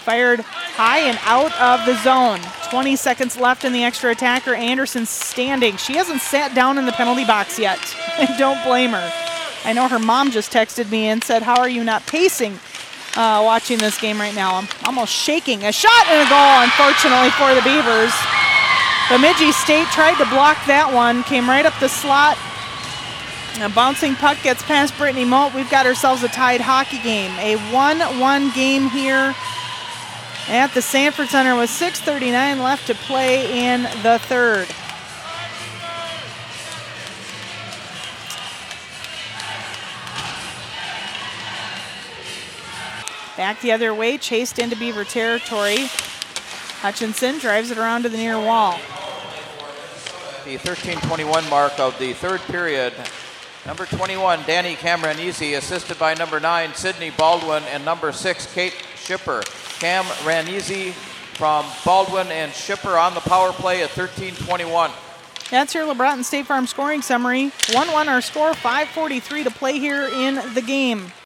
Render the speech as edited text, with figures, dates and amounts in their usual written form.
Fired high and out of the zone. 20 seconds left in the extra attacker. Anderson standing. She hasn't sat down in the penalty box yet. I don't blame her. I know her mom just texted me and said, how are you not pacing watching this game right now? I'm almost shaking. A shot and a goal, unfortunately, for the Beavers. Bemidji State tried to block that one. Came right up the slot. A bouncing puck gets past Brittany Moat. We've got ourselves a tied hockey game. A 1-1 game here at the Sanford Center with 6:39 left to play in the third. Back the other way, chased into Beaver territory. Hutchinson drives it around to the near wall. The 13:21 mark of the third period. Number 21, Danny Camranese, assisted by number 9, Sydney Baldwin, and number 6, Kate Schipper. Camranese from Baldwin and Schipper on the power play at 13:21. That's your LeBron State Farm scoring summary. 1-1 our score, 5:43 to play here in the game.